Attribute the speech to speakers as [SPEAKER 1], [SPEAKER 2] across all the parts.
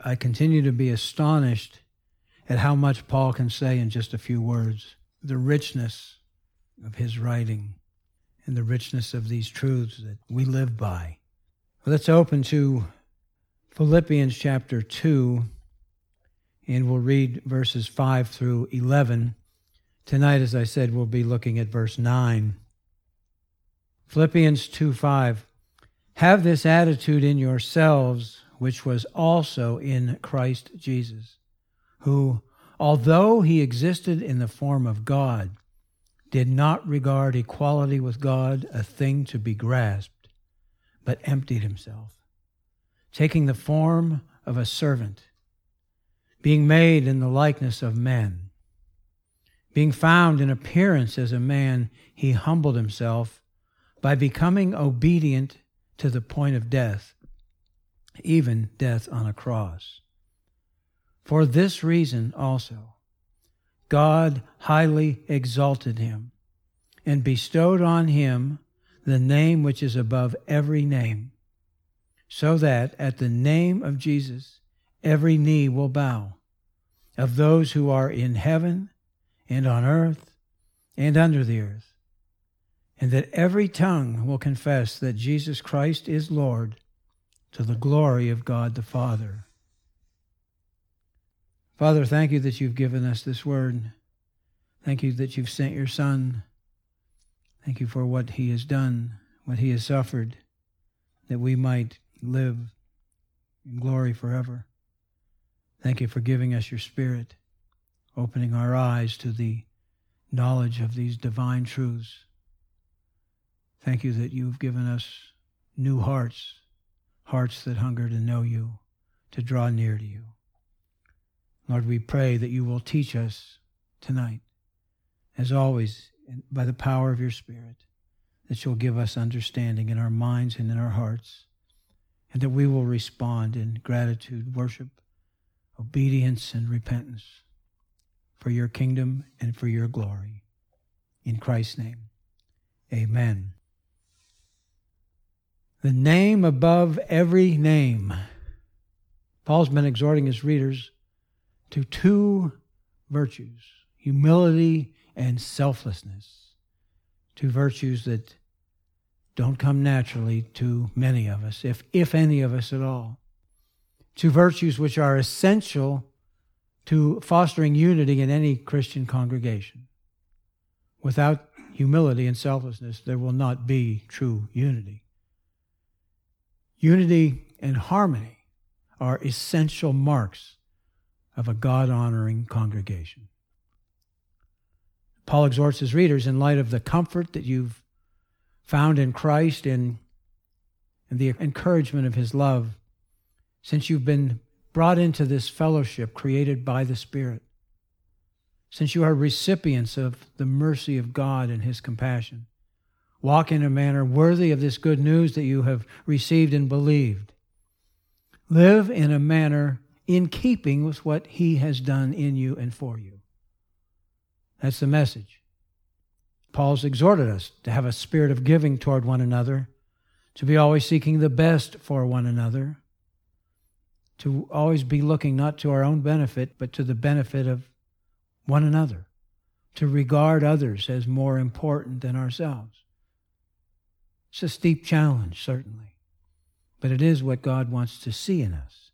[SPEAKER 1] I continue to be astonished at how much Paul can say in just a few words. The richness of his writing and the richness of these truths that we live by. Let's open to Philippians chapter 2, and we'll read verses 5 through 11. Tonight, as I said, we'll be looking at verse 9. Philippians 2:5. Have this attitude in yourselves, which was also in Christ Jesus, who, although he existed in the form of God, did not regard equality with God a thing to be grasped, but emptied himself, taking the form of a servant, being made in the likeness of men. Being found in appearance as a man, he humbled himself by becoming obedient to the point of death, even death on a cross. For this reason also, God highly exalted him and bestowed on him the name which is above every name, so that at the name of Jesus every knee will bow, of those who are in heaven and on earth and under the earth, and that every tongue will confess that Jesus Christ is Lord, to the glory of God the Father. Father, thank you that you've given us this word. Thank you that you've sent your Son. Thank you for what he has done, what he has suffered, that we might live in glory forever. Thank you for giving us your Spirit, opening our eyes to the knowledge of these divine truths. Thank you that you've given us new hearts, hearts that hunger to know you, to draw near to you. Lord, we pray that you will teach us tonight, as always, by the power of your Spirit, that you'll give us understanding in our minds and in our hearts, and that we will respond in gratitude, worship, obedience, and repentance for your kingdom and for your glory. In Christ's name, amen. The name above every name. Paul's been exhorting his readers to two virtues, humility and selflessness. Two virtues that don't come naturally to many of us, if any of us at all. Two virtues which are essential to fostering unity in any Christian congregation. Without humility and selflessness, there will not be true unity. Unity and harmony are essential marks of a God-honoring congregation. Paul exhorts his readers in light of the comfort that you've found in Christ and the encouragement of his love, since you've been brought into this fellowship created by the Spirit, since you are recipients of the mercy of God and his compassion. Walk in a manner worthy of this good news that you have received and believed. Live in a manner in keeping with what he has done in you and for you. That's the message. Paul's exhorted us to have a spirit of giving toward one another, to be always seeking the best for one another, to always be looking not to our own benefit, but to the benefit of one another, to regard others as more important than ourselves. It's a steep challenge, certainly, but it is what God wants to see in us.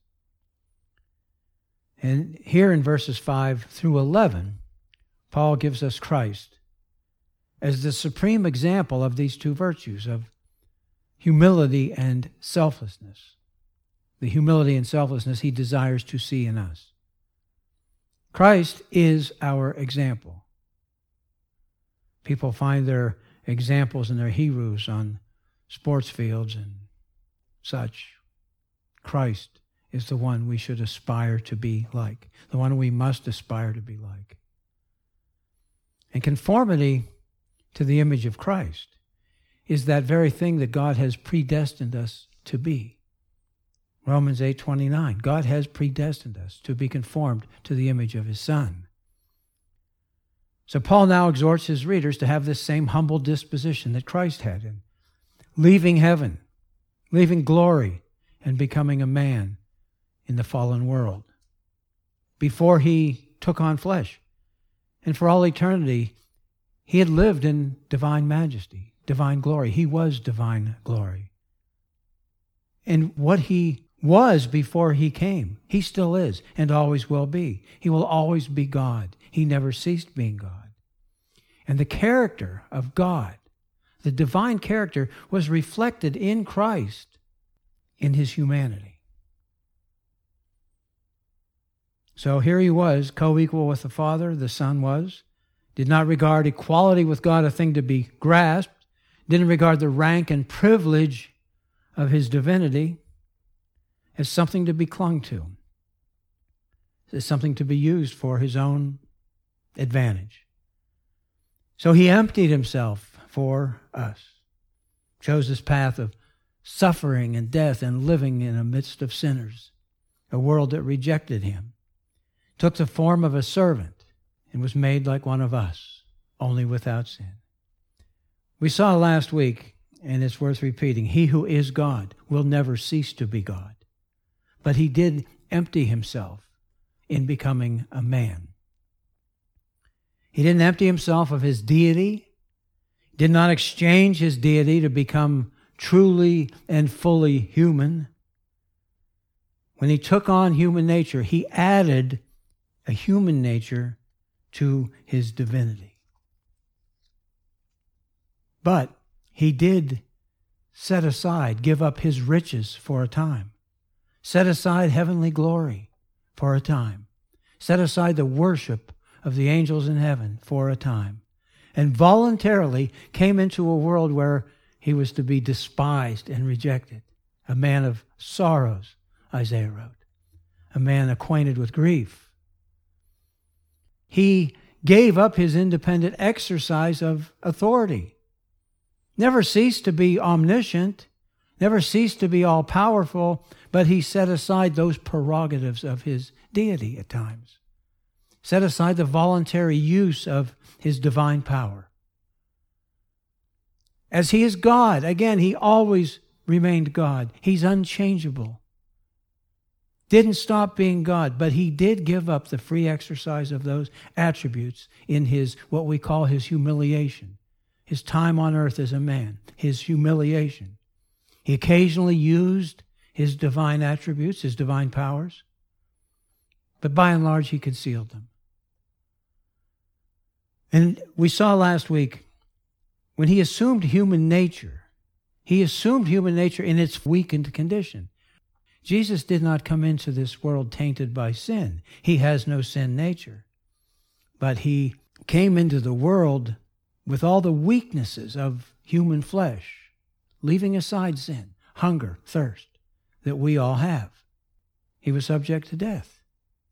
[SPEAKER 1] And here in verses 5 through 11, Paul gives us Christ as the supreme example of these two virtues, of humility and selflessness. The humility and selflessness he desires to see in us. Christ is our example. People find their examples and their heroes on sports fields and such. Christ is the one we should aspire to be like, the one we must aspire to be like. And conformity to the image of Christ is that very thing that God has predestined us to be. Romans 8:29, God has predestined us to be conformed to the image of his Son. So Paul now exhorts his readers to have this same humble disposition that Christ had in leaving heaven, leaving glory, and becoming a man in the fallen world before he took on flesh. And for all eternity, he had lived in divine majesty, divine glory. He was divine glory. And what he was before he came, he still is and always will be. He will always be God. He never ceased being God. And the character of God, the divine character, was reflected in Christ in his humanity. So here he was, co-equal with the Father, the Son was, did not regard equality with God a thing to be grasped, didn't regard the rank and privilege of his divinity as something to be clung to, as something to be used for his own advantage. So he emptied himself for us, chose this path of suffering and death and living in the midst of sinners, a world that rejected him, took the form of a servant and was made like one of us, only without sin. We saw last week, and it's worth repeating, he who is God will never cease to be God. But he did empty himself in becoming a man. He didn't empty himself of his deity, did not exchange his deity to become truly and fully human. When he took on human nature, he added a human nature to his divinity. But he did set aside, give up his riches for a time, set aside heavenly glory for a time, set aside the worship of the angels in heaven for a time, and voluntarily came into a world where he was to be despised and rejected, a man of sorrows, Isaiah wrote, a man acquainted with grief. He gave up his independent exercise of authority, never ceased to be omniscient, never ceased to be all-powerful, but he set aside those prerogatives of his deity at times, set aside the voluntary use of his divine power. As he is God, again, he always remained God. He's unchangeable. Didn't stop being God, but he did give up the free exercise of those attributes in his, what we call his humiliation, his time on earth as a man, his humiliation. He occasionally used his divine attributes, his divine powers, but by and large he concealed them. And we saw last week, when he assumed human nature, he assumed human nature in its weakened condition. Jesus did not come into this world tainted by sin. He has no sin nature. But he came into the world with all the weaknesses of human flesh, leaving aside sin, hunger, thirst, that we all have. He was subject to death.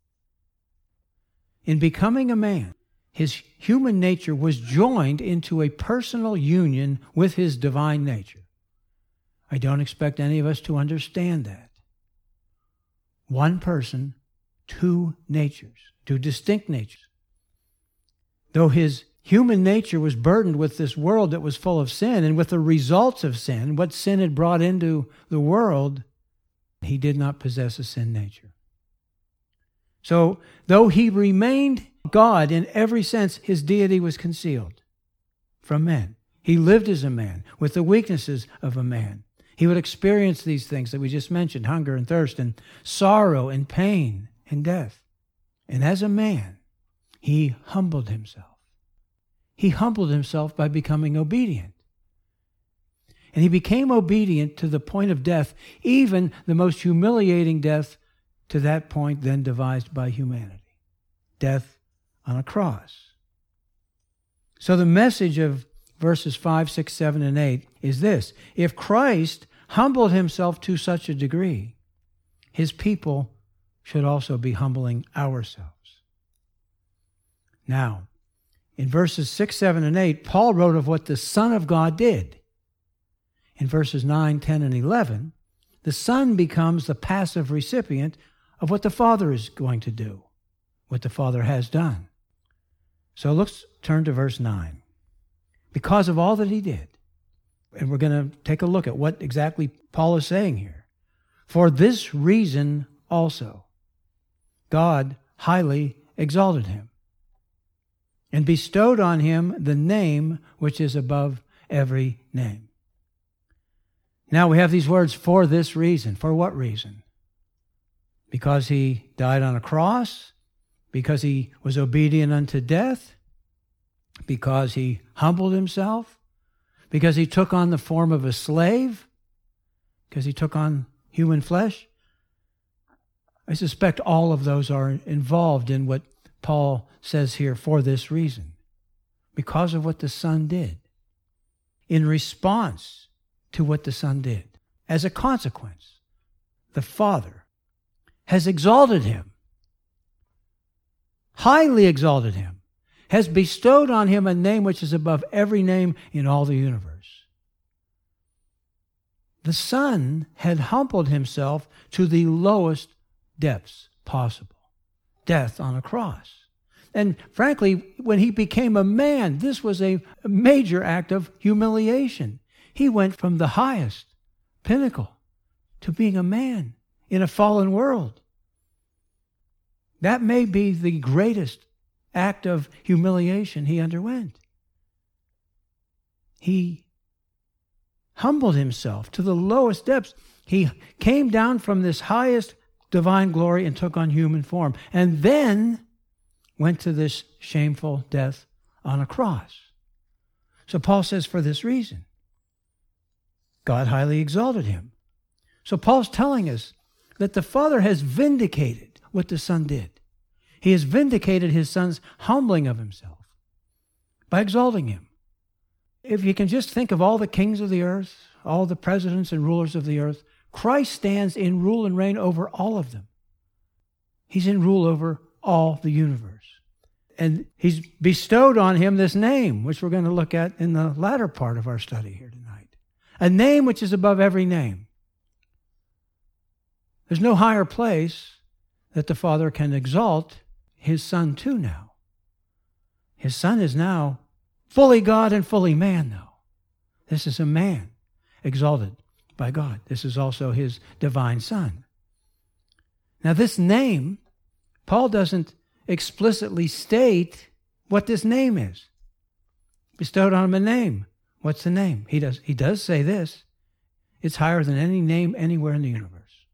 [SPEAKER 1] In becoming a man, his human nature was joined into a personal union with his divine nature. I don't expect any of us to understand that. One person, two natures, two distinct natures. Though his human nature was burdened with this world that was full of sin and with the results of sin, what sin had brought into the world, he did not possess a sin nature. So, though he remained God in every sense, his deity was concealed from men. He lived as a man with the weaknesses of a man. He would experience these things that we just mentioned, hunger and thirst and sorrow and pain and death. And as a man, he humbled himself. He humbled himself by becoming obedient. And he became obedient to the point of death, even the most humiliating death to that point then devised by humanity. Death on a cross. So the message of verses 5, 6, 7, and 8 is this. If Christ humbled himself to such a degree, his people should also be humbling ourselves. Now, in verses 6, 7, and 8, Paul wrote of what the Son of God did. In verses 9, 10, and 11, the Son becomes the passive recipient of what the Father is going to do, what the Father has done. So let's turn to verse 9. Because of all that he did, and we're going to take a look at what exactly Paul is saying here. For this reason also. God highly exalted him and bestowed on him the name which is above every name. Now we have these words, for this reason. For what reason? Because he died on a cross? Because he was obedient unto death? Because he humbled himself? Because he took on the form of a slave? Because he took on human flesh? I suspect all of those are involved in what Paul says here, for this reason. Because of what the Son did. In response to what the Son did. As a consequence, the Father has exalted him, highly exalted him, has bestowed on him a name which is above every name in all the universe. The Son had humbled himself to the lowest depths possible. Death on a cross. And frankly, when he became a man, this was a major act of humiliation. He went from the highest pinnacle to being a man in a fallen world. That may be the greatest act of humiliation he underwent. He humbled himself to the lowest depths. He came down from this highest divine glory and took on human form, and then went to this shameful death on a cross. So Paul says, for this reason, God highly exalted him. So Paul's telling us that the Father has vindicated what the Son did. He has vindicated his Son's humbling of himself by exalting him. If you can just think of all the kings of the earth, all the presidents and rulers of the earth, Christ stands in rule and reign over all of them. He's in rule over all the universe. And he's bestowed on him this name, which we're going to look at in the latter part of our study here tonight. A name which is above every name. There's no higher place that the Father can exalt his Son to now. His Son is now fully God and fully man, though. This is a man exalted by God. This is also his divine Son. Now, this name, Paul doesn't explicitly state what this name is. Bestowed on him a name. What's the name? He does say this. It's higher than any name anywhere in the universe.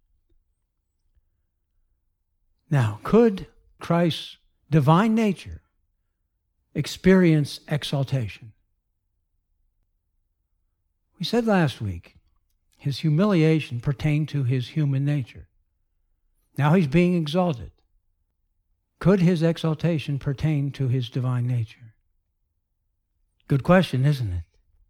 [SPEAKER 1] Now, could Christ's divine nature experience exaltation? We said last week, his humiliation pertained to his human nature. Now he's being exalted. Could his exaltation pertain to his divine nature? Good question, isn't it?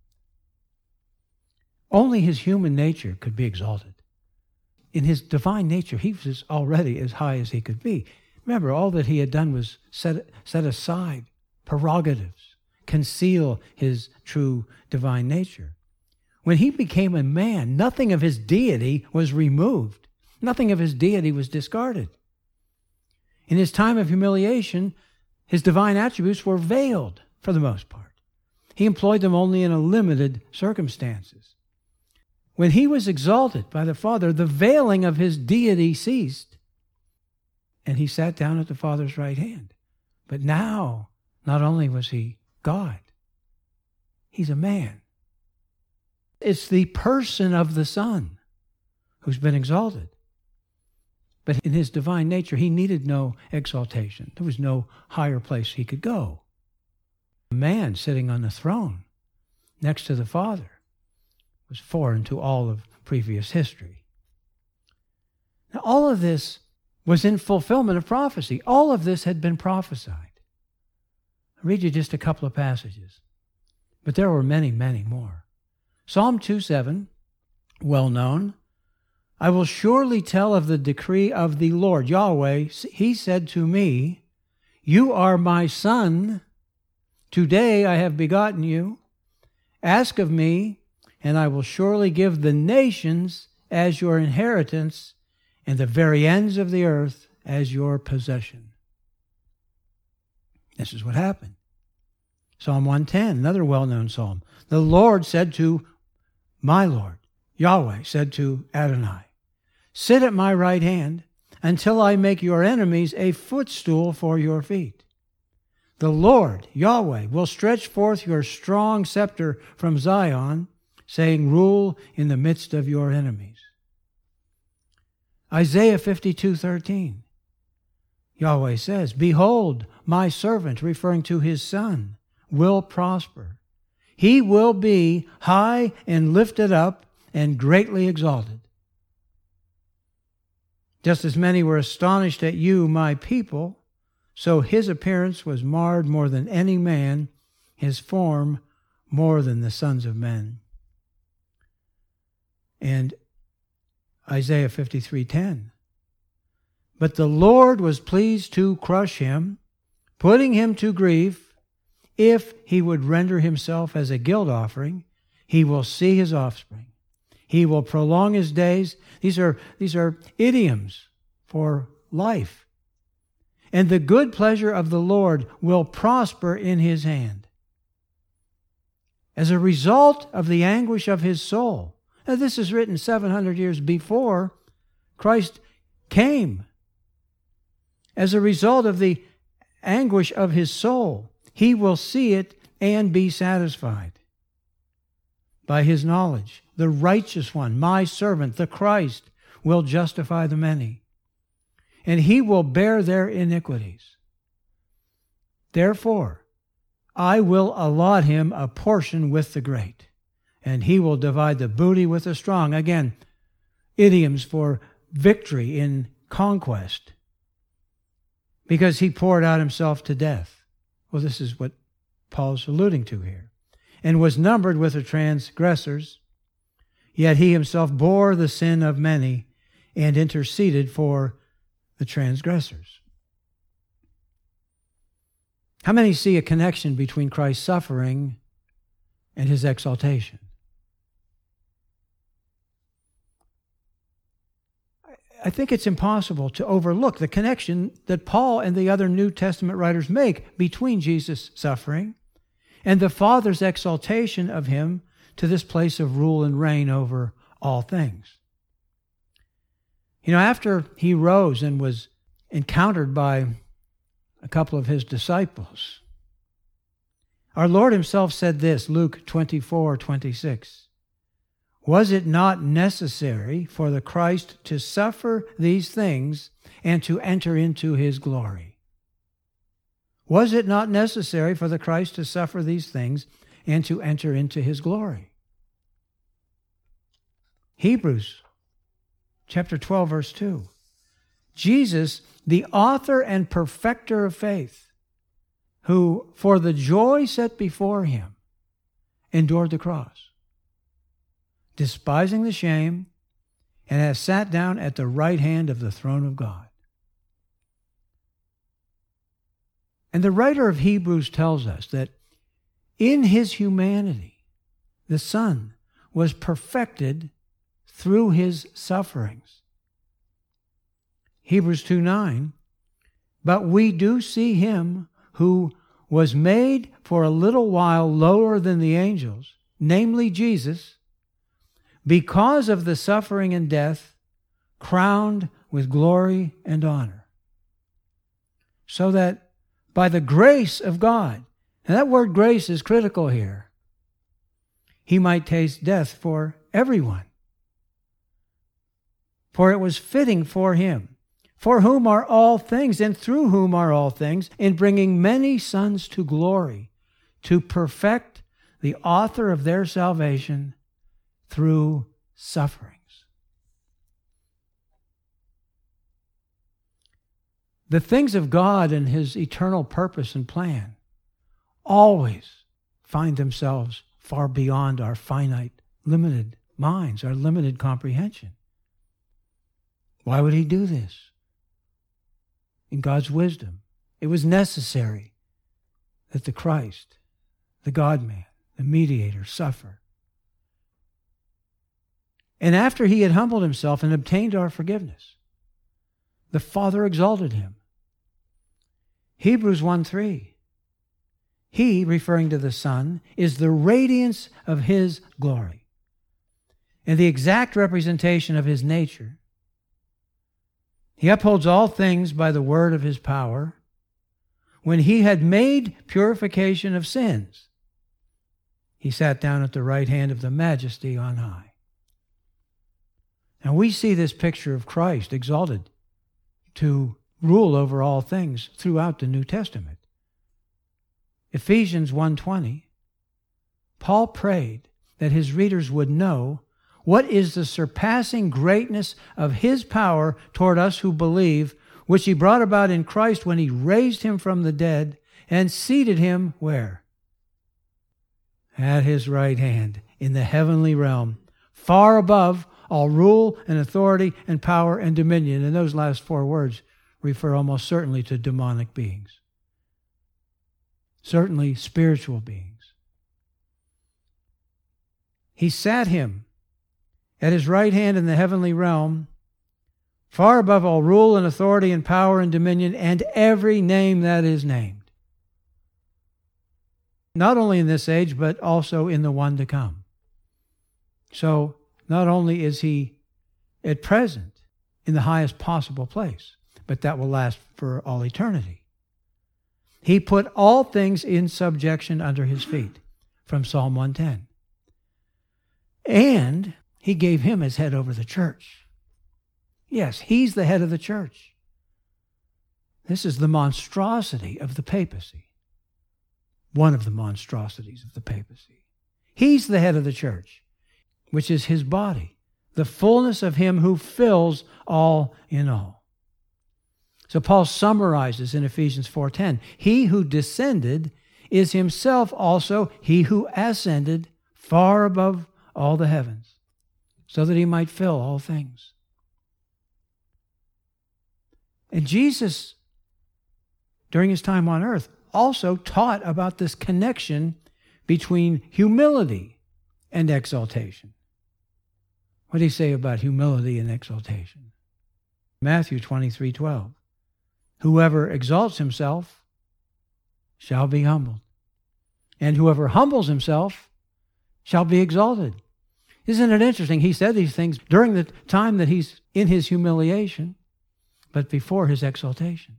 [SPEAKER 1] Only his human nature could be exalted. In his divine nature, he was already as high as he could be. Remember, all that he had done was set aside prerogatives, conceal his true divine nature. When he became a man, nothing of his deity was removed. Nothing of his deity was discarded. In his time of humiliation, his divine attributes were veiled for the most part. He employed them only in a limited circumstances. When he was exalted by the Father, the veiling of his deity ceased, and he sat down at the Father's right hand. But now, not only was he God, he's a man. It's the person of the Son who's been exalted. But in his divine nature, he needed no exaltation. There was no higher place he could go. A man sitting on the throne next to the Father was foreign to all of previous history. Now, all of this was in fulfillment of prophecy. All of this had been prophesied. I'll read you just a couple of passages, but there were many, many more. Psalm 2:7, well known. I will surely tell of the decree of the Lord. Yahweh, he said to me, you are my son. Today I have begotten you. Ask of me, and I will surely give the nations as your inheritance and the very ends of the earth as your possession. This is what happened. Psalm 110, another well-known psalm. The Lord said to my Lord, Yahweh said to Adonai, sit at my right hand until I make your enemies a footstool for your feet. The Lord, Yahweh, will stretch forth your strong scepter from Zion, saying, rule in the midst of your enemies. Isaiah 52:13. Yahweh says, behold, my servant, referring to his son, will prosper. He will be high and lifted up and greatly exalted. Just as many were astonished at you, my people, so his appearance was marred more than any man, his form more than the sons of men. And Isaiah 53:10. But the Lord was pleased to crush him, putting him to grief. If he would render himself as a guilt offering, he will see his offspring. He will prolong his days. These are idioms for life. And the good pleasure of the Lord will prosper in his hand. As a result of the anguish of his soul. Now, this is written 700 years before Christ came. As a result of the anguish of his soul, he will see it and be satisfied. By his knowledge, the righteous one, my servant, the Christ, will justify the many, and he will bear their iniquities. Therefore, I will allot him a portion with the great, and he will divide the booty with the strong. Again, idioms for victory in conquest, because he poured out himself to death. Well, this is what Paul's alluding to here. And was numbered with the transgressors, yet he himself bore the sin of many and interceded for the transgressors. How many see a connection between Christ's suffering and his exaltation? I think it's impossible to overlook the connection that Paul and the other New Testament writers make between Jesus' suffering and the Father's exaltation of him to this place of rule and reign over all things. You know, after he rose and was encountered by a couple of his disciples, our Lord himself said this, Luke 24:26. Was it not necessary for the Christ to suffer these things and to enter into his glory? Was it not necessary for the Christ to suffer these things and to enter into his glory? Hebrews chapter 12, verse 2. Jesus, the author and perfecter of faith, who for the joy set before him endured the cross, despising the shame, and has sat down at the right hand of the throne of God. And the writer of Hebrews tells us that in his humanity, the Son was perfected through his sufferings. Hebrews 2:9, but we do see him who was made for a little while lower than the angels, namely Jesus, because of the suffering and death, crowned with glory and honor. So that by the grace of God, and that word grace is critical here, he might taste death for everyone. For it was fitting for him, for whom are all things, and through whom are all things, in bringing many sons to glory, to perfect the author of their salvation through sufferings. The things of God and his eternal purpose and plan always find themselves far beyond our finite, limited minds, our limited comprehension. Why would he do this? In God's wisdom, it was necessary that the Christ, the God-man, the mediator, suffer. And after he had humbled himself and obtained our forgiveness, the Father exalted him. Hebrews 1:3. He, referring to the Son, is the radiance of his glory and the exact representation of his nature, He upholds all things by the word of his power. When he had made purification of sins, he sat down at the right hand of the Majesty on high. And we see this picture of Christ exalted to rule over all things throughout the New Testament. Ephesians 1:20, Paul prayed that his readers would know what is the surpassing greatness of his power toward us who believe, which he brought about in Christ when he raised him from the dead and seated him where? At his right hand in the heavenly realm, far above all rule and authority and power and dominion. And those last four words refer almost certainly to demonic beings. Certainly spiritual beings. He sat him at his right hand in the heavenly realm, far above all rule and authority and power and dominion and every name that is named. Not only in this age, but also in the one to come. So, not only is he at present in the highest possible place, but that will last for all eternity. He put all things in subjection under his feet, from Psalm 110. And he gave him as head over the church. Yes, he's the head of the church. This is the monstrosity of the papacy. One of the monstrosities of the papacy. He's the head of the church, which is his body, the fullness of him who fills all in all. So Paul summarizes in Ephesians 4:10, he who descended is himself also he who ascended far above all the heavens, so that he might fill all things. And Jesus, during his time on earth, also taught about this connection between humility and exaltation. What did he say about humility and exaltation? Matthew 23:12. Whoever exalts himself shall be humbled, and whoever humbles himself shall be exalted. Isn't it interesting? He said these things during the time that he's in his humiliation, but before his exaltation.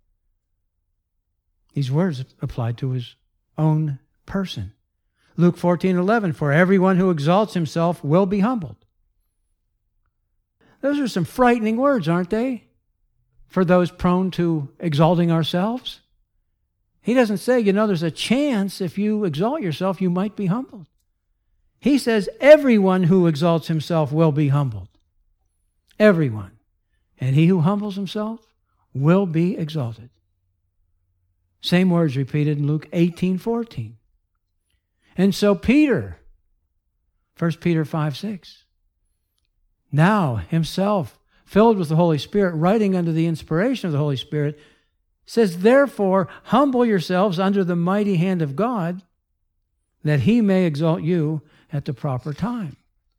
[SPEAKER 1] These words applied to his own person. Luke 14:11, for everyone who exalts himself will be humbled. Those are some frightening words, aren't they? For those prone to exalting ourselves. He doesn't say, there's a chance if you exalt yourself, you might be humbled. He says everyone who exalts himself will be humbled. Everyone. And he who humbles himself will be exalted. Same words repeated in Luke 18:14. And so Peter, 1 Peter 5:6, now himself, filled with the Holy Spirit, writing under the inspiration of the Holy Spirit, says, therefore, humble yourselves under the mighty hand of God, that he may exalt you at the proper time.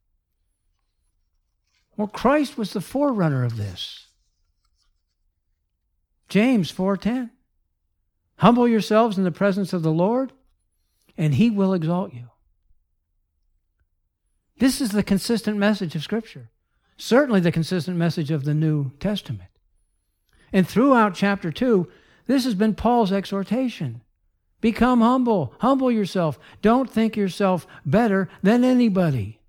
[SPEAKER 1] Well, Christ was the forerunner of this. James 4:10. Humble yourselves in the presence of the Lord, and he will exalt you. This is the consistent message of Scripture. Certainly the consistent message of the New Testament. And throughout chapter 2, this has been Paul's exhortation. Become humble. Humble yourself. Don't think yourself better than anybody.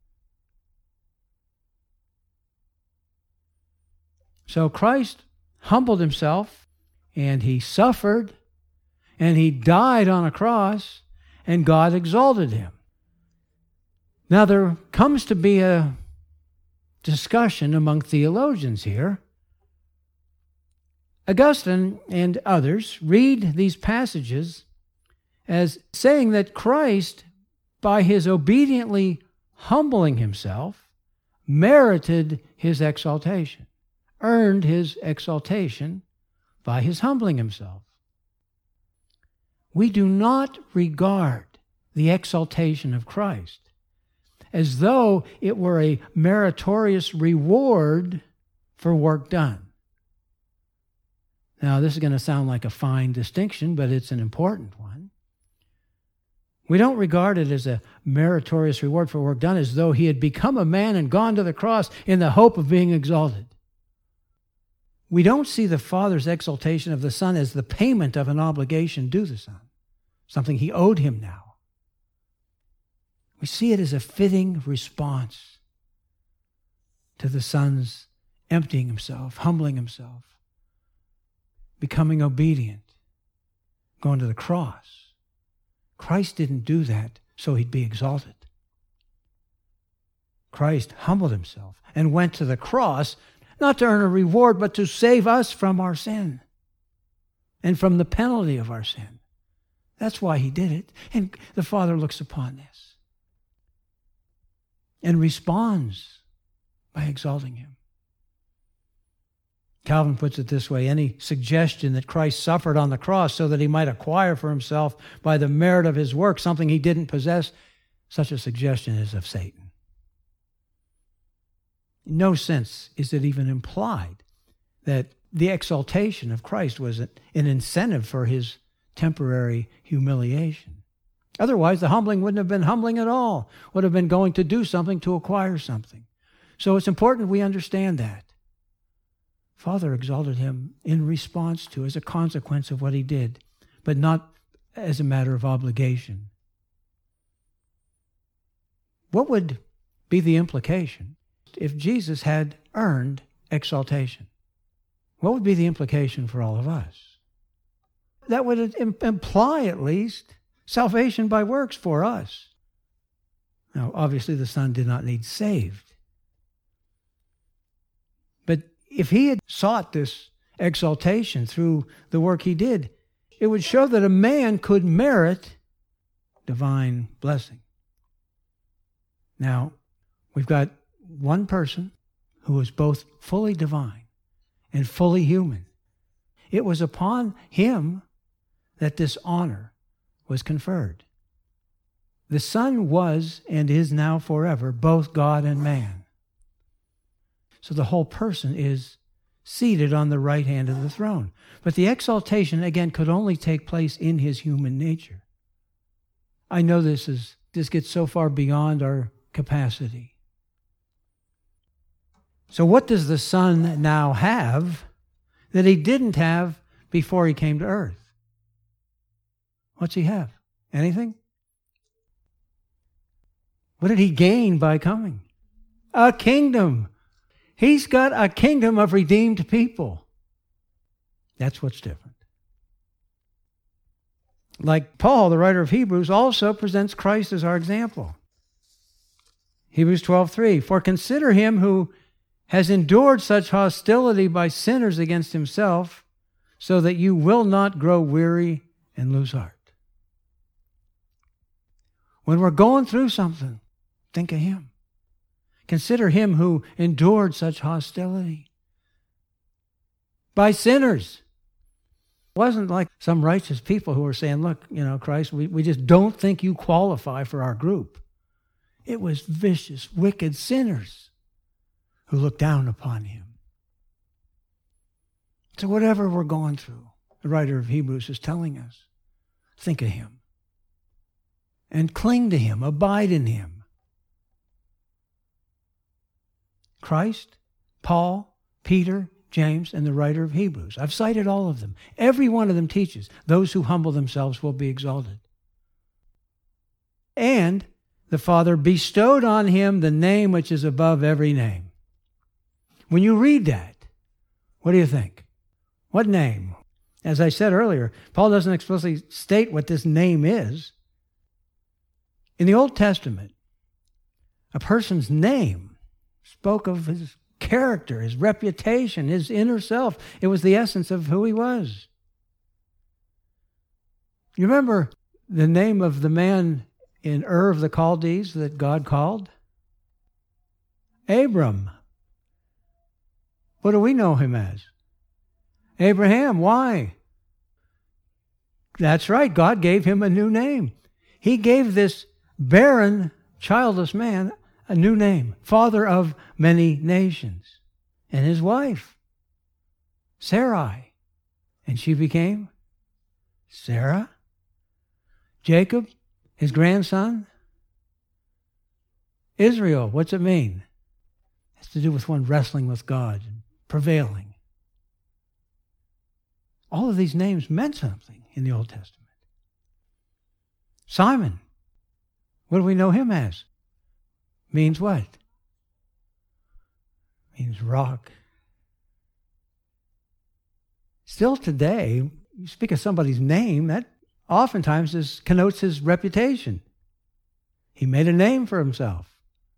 [SPEAKER 1] So Christ humbled himself, and he suffered, and he died on a cross, and God exalted him. Now there comes to be a discussion among theologians here. Augustine and others read these passages as saying that Christ, by his obediently humbling himself, merited his exaltation, earned his exaltation by his humbling himself. We do not regard the exaltation of Christ as though it were a meritorious reward for work done. Now, this is going to sound like a fine distinction, but it's an important one. We don't regard it as a meritorious reward for work done as though he had become a man and gone to the cross in the hope of being exalted. we don't see the Father's exaltation of the Son as the payment of an obligation due the Son, something he owed him now. We see it as a fitting response to the Son's emptying himself, humbling himself, becoming obedient, going to the cross. Christ didn't do that so he'd be exalted. Christ humbled himself and went to the cross, not to earn a reward, but to save us from our sin and from the penalty of our sin. That's why he did it. And the Father looks upon this and responds by exalting him. Calvin puts it this way: any suggestion that Christ suffered on the cross so that he might acquire for himself by the merit of his work something he didn't possess, such a suggestion is of Satan. In no sense is it even implied that the exaltation of Christ was an incentive for his temporary humiliation. Otherwise, the humbling wouldn't have been humbling at all. Would have been going to do something to acquire something. So it's important we understand that. Father exalted him in response to, as a consequence of what he did, but not as a matter of obligation. What would be the implication if Jesus had earned exaltation? What would be the implication for all of us? That would imply, at least, salvation by works for us. Now, obviously, the Son did not need saved. But if he had sought this exaltation through the work he did, it would show that a man could merit divine blessing. Now, we've got one person who is both fully divine and fully human. It was upon him that this honor was conferred. The Son was and is now forever both God and man. So the whole person is seated on the right hand of the throne. But the exaltation, again, could only take place in his human nature. I know this gets so far beyond our capacity. So what does the Son now have that he didn't have before he came to earth? What's he have? Anything? What did he gain by coming? A kingdom. He's got a kingdom of redeemed people. That's what's different. Like Paul, the writer of Hebrews, also presents Christ as our example. Hebrews 12:3, for consider him who has endured such hostility by sinners against himself, so that you will not grow weary and lose heart. When we're going through something, think of him. Consider him who endured such hostility by sinners. It wasn't like some righteous people who were saying, look, Christ, we just don't think you qualify for our group. It was vicious, wicked sinners who looked down upon him. So whatever we're going through, the writer of Hebrews is telling us, think of him and cling to him, abide in him. Christ, Paul, Peter, James, and the writer of Hebrews. I've cited all of them. Every one of them teaches those who humble themselves will be exalted. And the Father bestowed on him the name which is above every name. When you read that, what do you think? What name? As I said earlier, Paul doesn't explicitly state what this name is. In the Old Testament, a person's name spoke of his character, his reputation, his inner self. It was the essence of who he was. You remember the name of the man in Ur of the Chaldees that God called? Abram. What do we know him as? Abraham. Why? That's right. God gave him a new name. He gave this barren, childless man a new name, father of many nations. And his wife, Sarai. And she became Sarah. Jacob, his grandson. Israel, what's it mean? It has to do with one wrestling with God and prevailing. All of these names meant something in the Old Testament. Simon, what do we know him as? Means what? Means rock. Still today, you speak of somebody's name, that oftentimes connotes his reputation. He made a name for himself.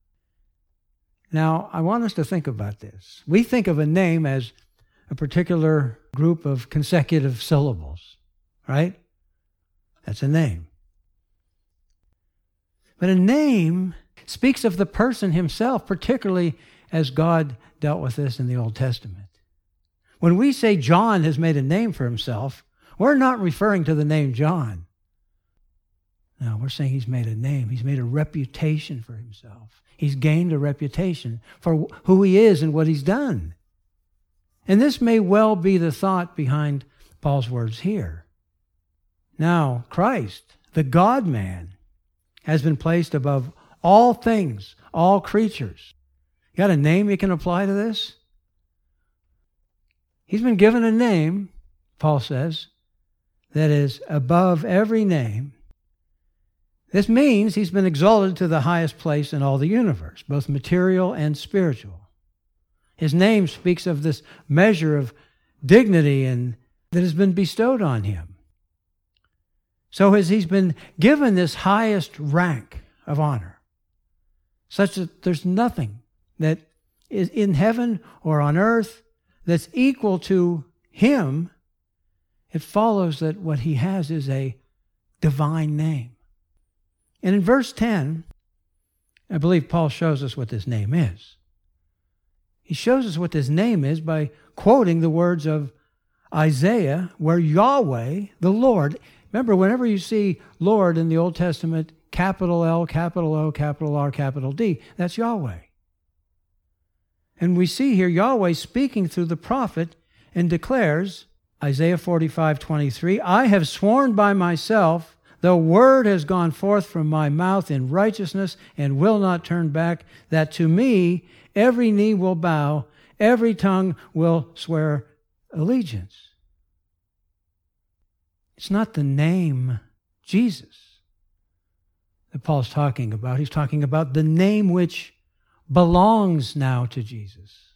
[SPEAKER 1] Now, I want us to think about this. We think of a name as a particular group of consecutive syllables, right? That's a name. But a name speaks of the person himself, particularly as God dealt with this in the Old Testament. When we say John has made a name for himself, we're not referring to the name John. No, we're saying he's made a name. He's made a reputation for himself. He's gained a reputation for who he is and what he's done. And this may well be the thought behind Paul's words here. Now, Christ, the God-man, has been placed above all things, all creatures. You got a name you can apply to this? He's been given a name, Paul says, that is above every name. This means he's been exalted to the highest place in all the universe, both material and spiritual. His name speaks of this measure of dignity and that has been bestowed on him. So as he's been given this highest rank of honor, such that there's nothing that is in heaven or on earth that's equal to him, it follows that what he has is a divine name. And in verse 10, I believe Paul shows us what this name is. He shows us what this name is by quoting the words of Isaiah, where Yahweh, the Lord, remember, whenever you see Lord in the Old Testament, capital L, capital O, capital R, capital D, that's Yahweh. And we see here Yahweh speaking through the prophet and declares, Isaiah 45:23, I have sworn by myself, the word has gone forth from my mouth in righteousness and will not turn back, that to me every knee will bow, every tongue will swear allegiance. It's not the name Jesus that Paul's talking about. He's talking about the name which belongs now to Jesus.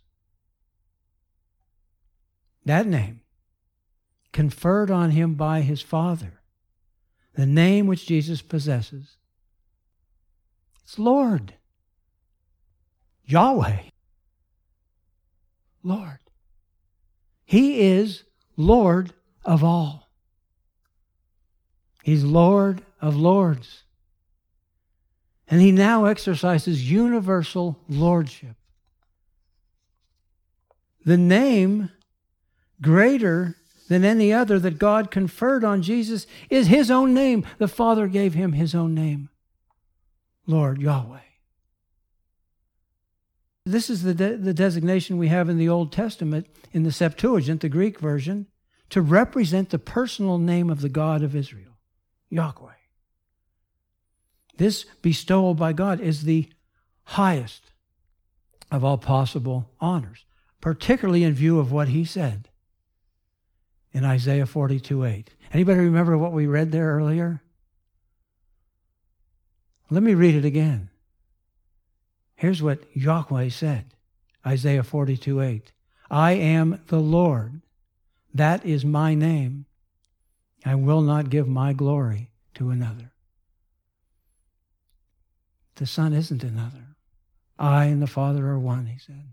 [SPEAKER 1] That name, conferred on him by his Father, the name which Jesus possesses, it's Lord. Yahweh. Lord. He is Lord of all. He's Lord of lords. And he now exercises universal lordship. The name greater than any other that God conferred on Jesus is his own name. The Father gave him his own name, Lord Yahweh. This is the designation we have in the Old Testament, in the Septuagint, the Greek version, to represent the personal name of the God of Israel, Yahweh. This bestowal by God is the highest of all possible honors, particularly in view of what he said in Isaiah 42:8. Anybody remember what we read there earlier? Let me read it again. Here's what Yahweh said, Isaiah 42:8. I am the Lord, that is my name. I will not give my glory to another. The Son isn't another. I and the Father are one, he said.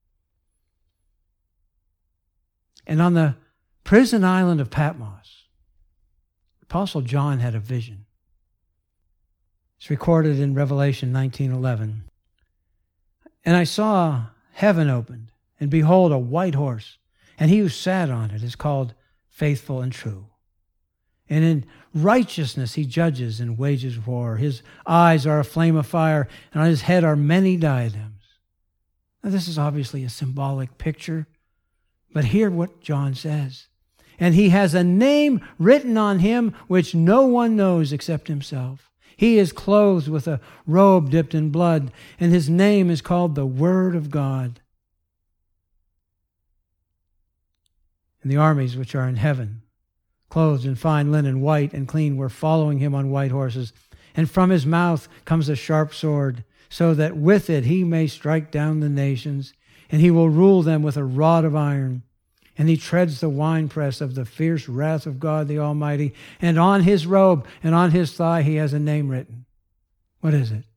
[SPEAKER 1] And on the prison island of Patmos, Apostle John had a vision. It's recorded in Revelation 19:11. And I saw heaven opened, and behold, a white horse, and he who sat on it is called Faithful and True. And in righteousness he judges and wages war. His eyes are a flame of fire, and on his head are many diadems. Now this is obviously a symbolic picture, but hear what John says. And he has a name written on him which no one knows except himself. He is clothed with a robe dipped in blood, and his name is called the Word of God. And the armies which are in heaven, clothed in fine linen, white and clean, were following him on white horses. And from his mouth comes a sharp sword, so that with it he may strike down the nations, and he will rule them with a rod of iron. And he treads the winepress of the fierce wrath of God the Almighty. And on his robe and on his thigh he has a name written. What is it?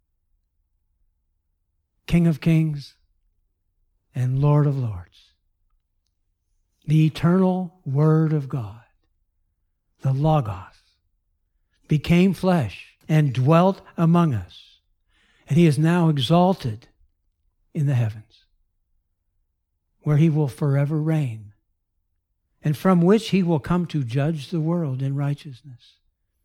[SPEAKER 1] King of Kings and Lord of Lords. The eternal Word of God, the Logos, became flesh and dwelt among us. And he is now exalted in the heavens, where he will forever reign, and from which he will come to judge the world in righteousness.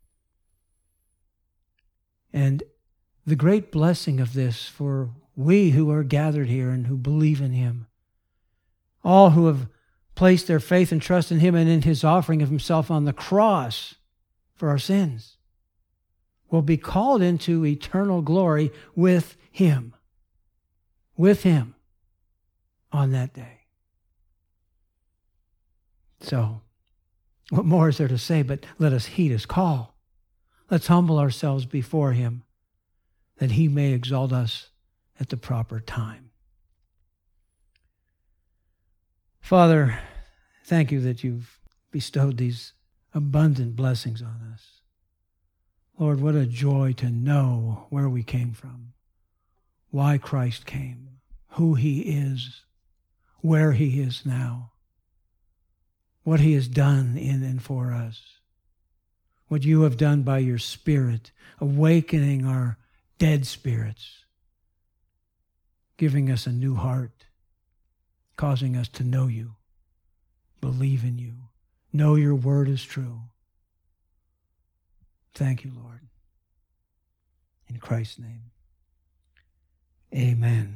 [SPEAKER 1] And the great blessing of this for we who are gathered here and who believe in him, all who have placed their faith and trust in him and in his offering of himself on the cross for our sins, will be called into eternal glory with him on that day. So, what more is there to say but let us heed his call. Let's humble ourselves before him that he may exalt us at the proper time. Father, thank you that you've bestowed these abundant blessings on us. Lord, what a joy to know where we came from, why Christ came, who he is, where he is now, what he has done in and for us, what you have done by your Spirit, awakening our dead spirits, giving us a new heart, causing us to know you, believe in you, know your word is true. Thank you, Lord. In Christ's name, amen.